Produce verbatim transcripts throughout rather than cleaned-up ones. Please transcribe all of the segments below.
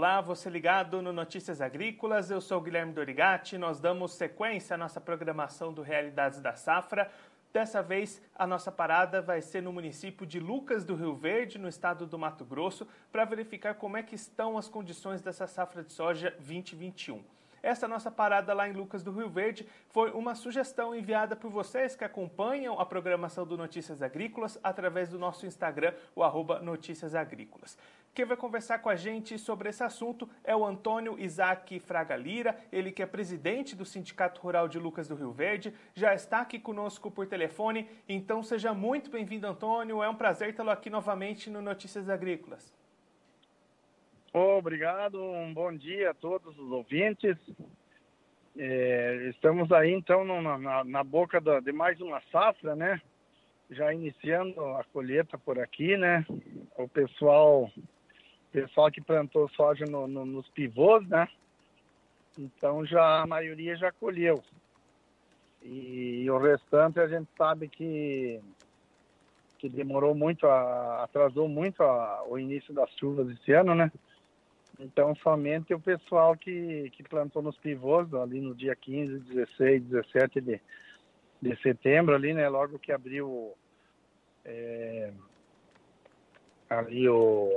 Olá, você ligado no Notícias Agrícolas, eu sou o Guilherme Dorigatti, nós damos sequência à nossa programação do Realidades da Safra. Dessa vez, a nossa parada vai ser no município de Lucas do Rio Verde, no estado do Mato Grosso, para verificar como é que estão as condições dessa safra de soja vinte e vinte e um. Essa nossa parada lá em Lucas do Rio Verde foi uma sugestão enviada por vocês que acompanham a programação do Notícias Agrícolas através do nosso Instagram, o arroba Notícias Agrícolas. Quem vai conversar com a gente sobre esse assunto é o Antônio Isaac Fraga Lira, ele que é presidente do Sindicato Rural de Lucas do Rio Verde, já está aqui conosco por telefone, então seja muito bem-vindo, Antônio, é um prazer tê-lo aqui novamente no Notícias Agrícolas. Obrigado, um bom dia a todos os ouvintes. É, estamos aí então na, na, na boca da, de mais uma safra, né? Já iniciando a colheita por aqui, né? O pessoal, pessoal que plantou soja no, no, nos pivôs, né? Então já a maioria já colheu. E, e o restante a gente sabe que que demorou muito, a, atrasou muito a, o início das chuvas esse ano, né? Então, somente o pessoal que, que plantou nos pivôs, ali no dia quinze, dezesseis, dezessete de, de setembro, ali, né? Logo que abriu é, ali o...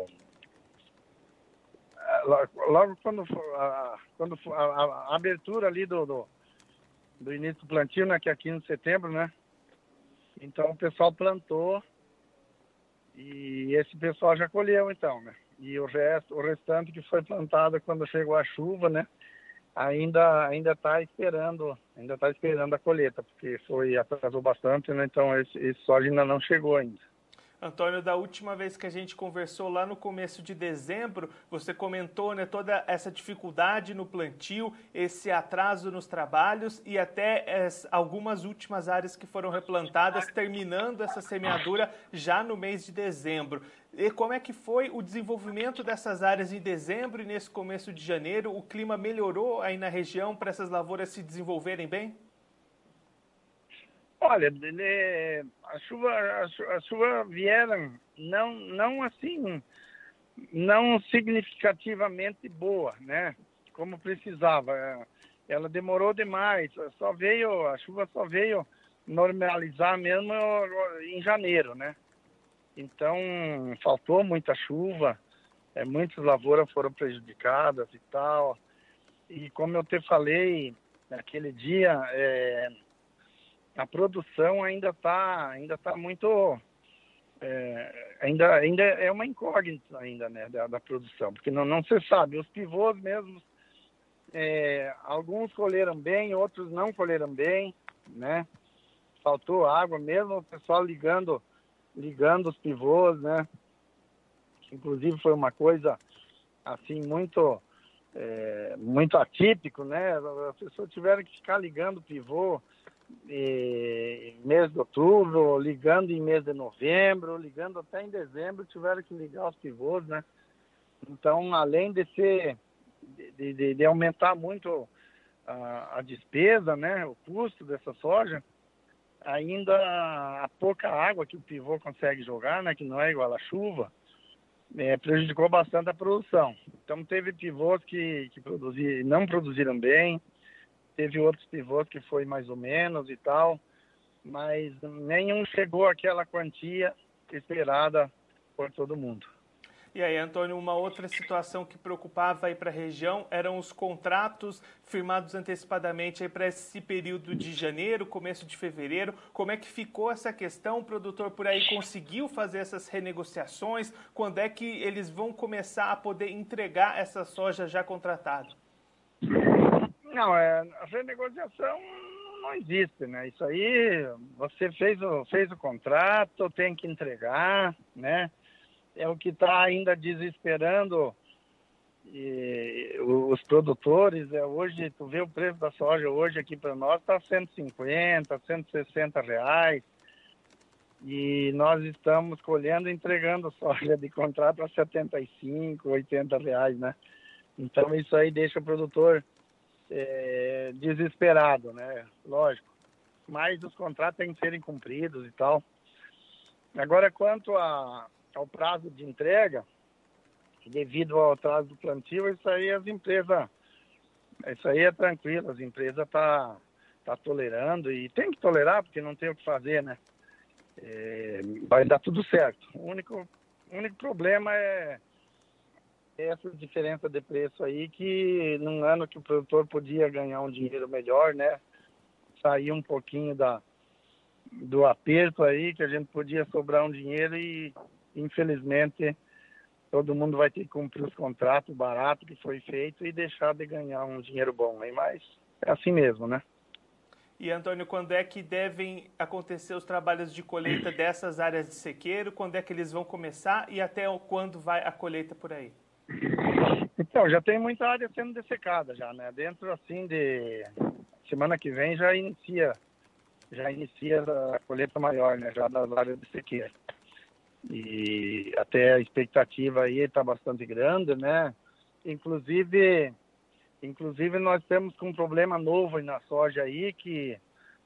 Logo quando, a, quando a, a abertura ali do, do, do início do plantio, né? Que é quinze de setembro, né? Então, o pessoal plantou e esse pessoal já colheu, então, né? E o resto, o restante que foi plantado quando chegou a chuva, né? Ainda ainda está esperando, ainda está esperando a colheita, porque foi atrasou bastante, né? Então esse, esse soja ainda não chegou ainda. Antônio, da última vez que a gente conversou lá no começo de dezembro, você comentou, né, toda essa dificuldade no plantio, esse atraso nos trabalhos e até as, algumas últimas áreas que foram replantadas, terminando essa semeadura já no mês de dezembro. E como é que foi o desenvolvimento dessas áreas em dezembro e nesse começo de janeiro? O clima melhorou aí na região para essas lavouras se desenvolverem bem? Olha, ele, a chuva, a chuva, a chuva vieram não, não assim, não significativamente boa, né? Como precisava. Ela demorou demais. Só veio, a chuva só veio normalizar mesmo em janeiro, né? Então faltou muita chuva, é, muitas lavouras foram prejudicadas e tal. E como eu te falei naquele dia, é, a produção ainda está ainda tá muito é, ainda ainda é uma incógnita ainda, né, da, da produção, porque não não se sabe. Os pivôs mesmo, é, alguns colheram bem, outros não colheram bem, né? Faltou água mesmo, o pessoal ligando ligando os pivôs, né? Inclusive foi uma coisa assim muito é, muito atípico, né? As pessoas tiveram que ficar ligando o pivô em mês de outubro, ligando em mês de novembro, ligando até em dezembro, tiveram que ligar os pivôs, né? Então, além de ser, de, de, de aumentar muito a, a despesa, né, o custo dessa soja, ainda a pouca água que o pivô consegue jogar, né, que não é igual à chuva, é, prejudicou bastante a produção. Então, teve pivôs que, que produzir, não produziram bem, teve outros pivôs que foi mais ou menos e tal, mas nenhum chegou àquela quantia esperada por todo mundo. E aí, Antônio, uma outra situação que preocupava aí para a região eram os contratos firmados antecipadamente aí para esse período de janeiro, começo de fevereiro. Como é que ficou essa questão? O produtor por aí conseguiu fazer essas renegociações? Quando é que eles vão começar a poder entregar essa soja já contratada? Não, é, a renegociação não existe, né? Isso aí, você fez o, fez o contrato, tem que entregar, né? É o que está ainda desesperando e, os produtores. É, hoje, tu vê o preço da soja hoje aqui para nós, está cento e cinquenta, cento e sessenta reais. E nós estamos colhendo e entregando soja de contrato a setenta e cinco, oitenta reais, né? Então isso aí deixa o produtor é, desesperado, né? Lógico. Mas os contratos têm que serem cumpridos e tal. Agora, quanto a, ao prazo de entrega, devido ao atraso do plantio, isso aí as empresas, isso aí é tranquilo, as empresas tá, tá tolerando e tem que tolerar porque não tem o que fazer, né? É, vai dar tudo certo. O único, o único problema é essa diferença de preço aí, que num ano que o produtor podia ganhar um dinheiro melhor, né? Sair um pouquinho da, do aperto aí, que a gente podia sobrar um dinheiro e, infelizmente, todo mundo vai ter que cumprir os contratos baratos que foi feito e deixar de ganhar um dinheiro bom, hein? Mas é assim mesmo, né? E, Antônio, quando é que devem acontecer os trabalhos de colheita dessas áreas de sequeiro? Quando é que eles vão começar e até quando vai a colheita por aí? Então, já tem muita área sendo dessecada já, né? Dentro, assim, de... Semana que vem já inicia, já inicia a colheita maior, né? Já das áreas de sequeira. E até a expectativa aí está bastante grande, né? Inclusive, inclusive nós temos um problema novo na soja aí, que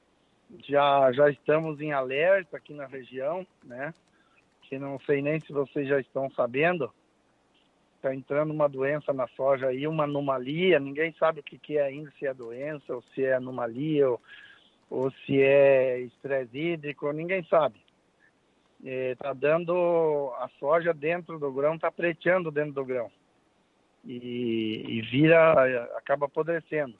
já, já estamos em alerta aqui na região, né? Que não sei nem se vocês já estão sabendo. Está entrando uma doença na soja aí, uma anomalia, ninguém sabe o que, que é ainda, se é doença, ou se é anomalia, ou, ou se é estresse hídrico, ninguém sabe. Está dando a soja dentro do grão, está preteando dentro do grão. E, e vira, acaba apodrecendo.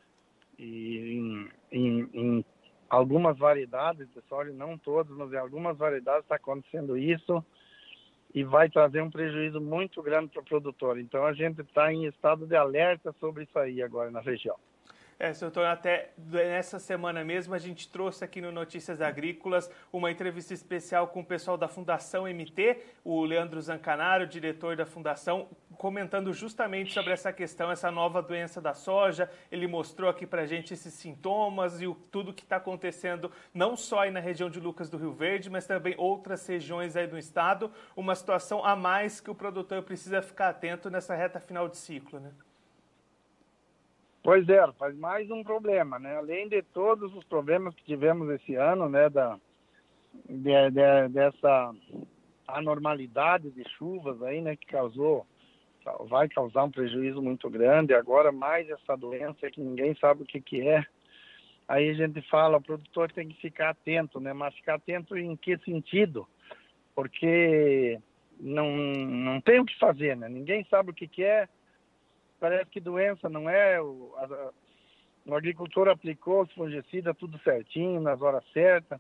E em, em, em algumas variedades de soja, não todas, mas em algumas variedades está acontecendo isso, e vai trazer um prejuízo muito grande para o produtor. Então, a gente está em estado de alerta sobre isso aí agora na região. É, seu Antônio, até nessa semana mesmo a gente trouxe aqui no Notícias Agrícolas uma entrevista especial com o pessoal da Fundação M T, o Leandro Zancanaro, diretor da Fundação, comentando justamente sobre essa questão, essa nova doença da soja. Ele mostrou aqui pra gente esses sintomas e o, tudo que está acontecendo, não só aí na região de Lucas do Rio Verde, mas também outras regiões aí do estado. Uma situação a mais que o produtor precisa ficar atento nessa reta final de ciclo, né? Pois é, faz mais um problema, né? Além de todos os problemas que tivemos esse ano, né, da, de, de, dessa anormalidade de chuvas aí, né, que causou, vai causar um prejuízo muito grande. Agora mais essa doença que ninguém sabe o que que é. Aí a gente fala, o produtor tem que ficar atento, né? Mas ficar atento em que sentido? Porque não, não tem o que fazer, né? Ninguém sabe o que que é. Parece que doença não é, o, a, o agricultor aplicou os fungicidas tudo certinho, nas horas certas,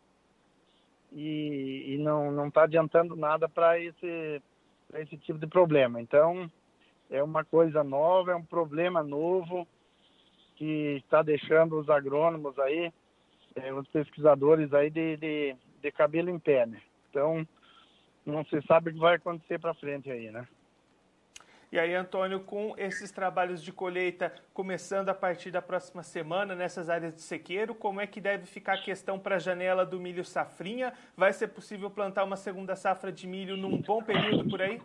e, e não não está adiantando nada para esse, esse tipo de problema. Então, é uma coisa nova, é um problema novo, que está deixando os agrônomos aí, é, os pesquisadores aí de, de, de cabelo em pé, né? Então, não se sabe o que vai acontecer para frente aí, né? E aí, Antônio, com esses trabalhos de colheita começando a partir da próxima semana nessas áreas de sequeiro, como é que deve ficar a questão para a janela do milho safrinha? Vai ser possível plantar uma segunda safra de milho num bom período por aí?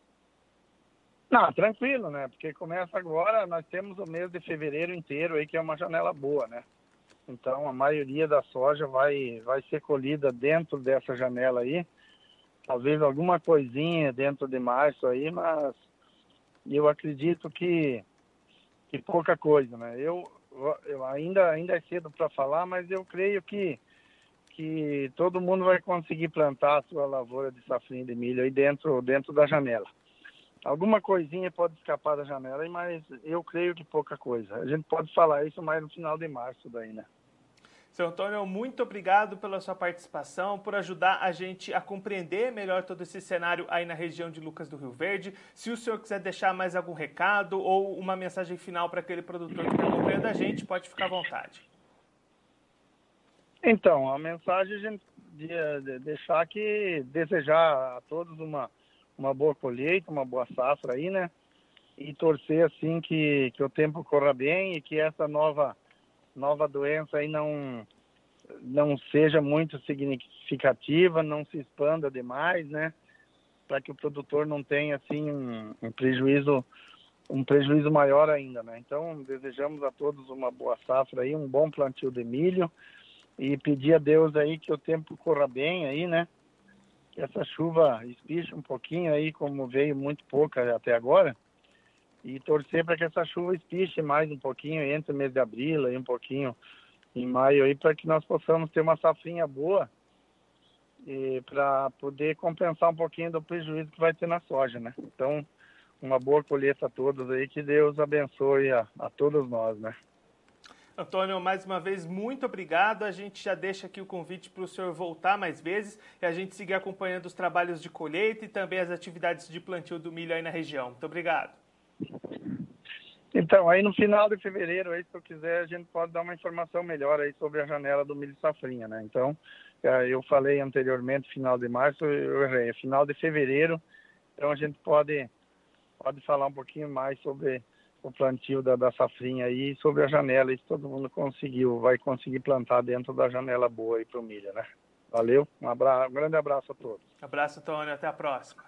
Não, tranquilo, né? Porque começa agora, nós temos o mês de fevereiro inteiro aí, que é uma janela boa, né? Então, a maioria da soja vai, vai ser colhida dentro dessa janela aí. Talvez alguma coisinha dentro de março aí, mas eu acredito que, que pouca coisa, né? Eu, eu ainda, ainda é cedo para falar, mas eu creio que, que todo mundo vai conseguir plantar a sua lavoura de safrinha de milho aí dentro, dentro da janela. Alguma coisinha pode escapar da janela, mas eu creio que pouca coisa. A gente pode falar isso mais no final de março daí, né? Seu Antônio, muito obrigado pela sua participação, por ajudar a gente a compreender melhor todo esse cenário aí na região de Lucas do Rio Verde. Se o senhor quiser deixar mais algum recado ou uma mensagem final para aquele produtor que está acompanhando a gente, pode ficar à vontade. Então, a mensagem a gente de, de deixar que desejar a todos uma, uma boa colheita, uma boa safra aí, né? E torcer assim que, que o tempo corra bem e que essa nova nova doença aí não, não seja muito significativa, não se expanda demais, né? Para que o produtor não tenha, assim, um, um prejuízo um prejuízo maior ainda, né? Então, desejamos a todos uma boa safra aí, um bom plantio de milho e pedir a Deus aí que o tempo corra bem aí, né? que essa chuva espiche um pouquinho aí, como veio muito pouca até agora, e torcer para que essa chuva espiche mais um pouquinho entre o mês de abril e um pouquinho em maio aí, para que nós possamos ter uma safrinha boa e para poder compensar um pouquinho do prejuízo que vai ter na soja, né? Então, uma boa colheita a todos aí, que Deus abençoe a, a todos nós, né? Antônio, mais uma vez, muito obrigado. A gente já deixa aqui o convite para o senhor voltar mais vezes e a gente seguir acompanhando os trabalhos de colheita e também as atividades de plantio do milho aí na região. Muito obrigado. Então, aí no final de fevereiro, aí, se eu quiser, a gente pode dar uma informação melhor aí sobre a janela do milho safrinha, né? Então, eu falei anteriormente, final de março, eu errei, final de fevereiro, então a gente pode, pode falar um pouquinho mais sobre o plantio da, da safrinha aí, sobre a janela, e se todo mundo conseguiu, vai conseguir plantar dentro da janela boa aí para o milho, né? Valeu, um, abra... um grande abraço a todos. Abraço, Antônio, até a próxima.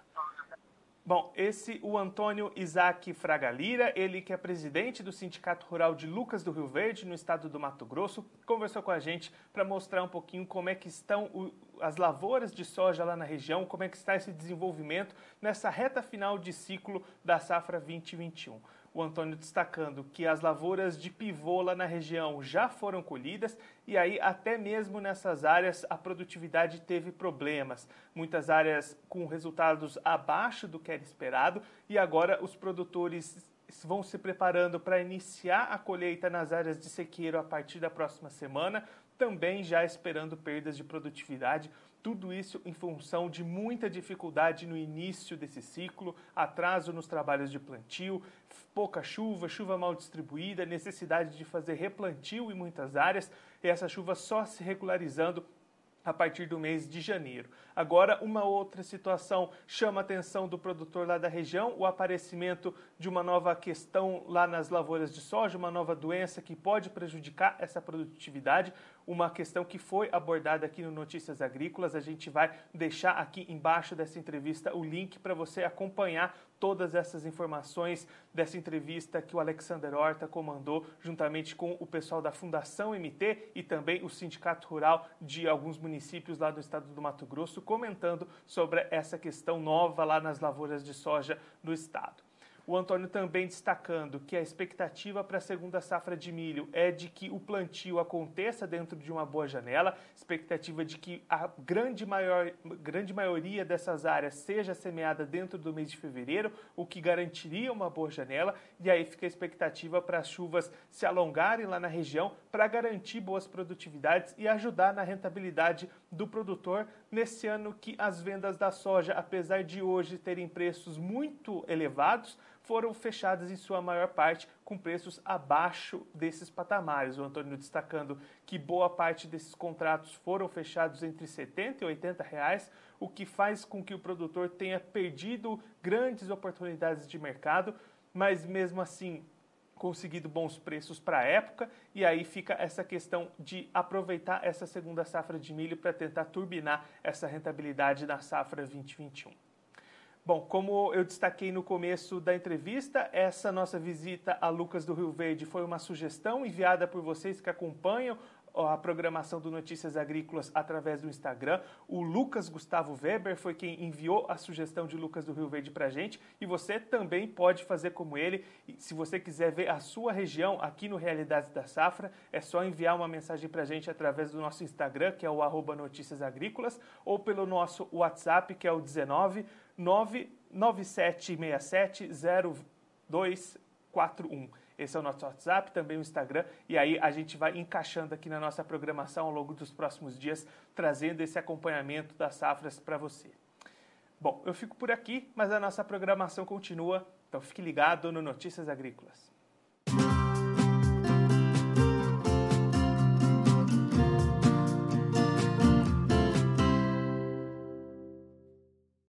Bom, esse o Antônio Isaac Fraga Lira, ele que é presidente do Sindicato Rural de Lucas do Rio Verde, no estado do Mato Grosso, conversou com a gente para mostrar um pouquinho como é que estão o, as lavouras de soja lá na região, como é que está esse desenvolvimento nessa reta final de ciclo da safra vinte e vinte e um. O Antônio destacando que as lavouras de pivô lá na região já foram colhidas e aí até mesmo nessas áreas a produtividade teve problemas. Muitas áreas com resultados abaixo do que era esperado e agora os produtores vão se preparando para iniciar a colheita nas áreas de sequeiro a partir da próxima semana, também já esperando perdas de produtividade. Tudo isso em função de muita dificuldade no início desse ciclo, atraso nos trabalhos de plantio, pouca chuva, chuva mal distribuída, necessidade de fazer replantio em muitas áreas, e essa chuva só se regularizando a partir do mês de janeiro. Agora, uma outra situação chama a atenção do produtor lá da região, o aparecimento de uma nova questão lá nas lavouras de soja, uma nova doença que pode prejudicar essa produtividade, uma questão que foi abordada aqui no Notícias Agrícolas. A gente vai deixar aqui embaixo dessa entrevista o link para você acompanhar todas essas informações dessa entrevista que o Alexander Horta comandou juntamente com o pessoal da Fundação M T e também o Sindicato Rural de alguns municípios lá do estado do Mato Grosso, comentando sobre essa questão nova lá nas lavouras de soja do estado. O Antônio também destacando que a expectativa para a segunda safra de milho é de que o plantio aconteça dentro de uma boa janela, expectativa de que a grande, maior, grande maioria dessas áreas seja semeada dentro do mês de fevereiro, o que garantiria uma boa janela, e aí fica a expectativa para as chuvas se alongarem lá na região para garantir boas produtividades e ajudar na rentabilidade do produtor nesse ano que as vendas da soja, apesar de hoje terem preços muito elevados, foram fechadas em sua maior parte com preços abaixo desses patamares. O Antônio destacando que boa parte desses contratos foram fechados entre setenta e oitenta reais, o que faz com que o produtor tenha perdido grandes oportunidades de mercado, mas mesmo assim conseguido bons preços para a época, e aí fica essa questão de aproveitar essa segunda safra de milho para tentar turbinar essa rentabilidade na safra vinte e vinte e um. Bom, como eu destaquei no começo da entrevista, essa nossa visita a Lucas do Rio Verde foi uma sugestão enviada por vocês que acompanham a programação do Notícias Agrícolas através do Instagram. O Lucas Gustavo Weber foi quem enviou a sugestão de Lucas do Rio Verde para a gente, e você também pode fazer como ele. Se você quiser ver a sua região aqui no Realidades da Safra, é só enviar uma mensagem para a gente através do nosso Instagram, que é o arroba Notícias Agrícolas, ou pelo nosso WhatsApp, que é o dezenove, nove nove sete seis sete, zero dois quatro um. Esse é o nosso WhatsApp, também o Instagram, e aí a gente vai encaixando aqui na nossa programação ao longo dos próximos dias, trazendo esse acompanhamento das safras para você. Bom, eu fico por aqui, mas a nossa programação continua, então fique ligado no Notícias Agrícolas.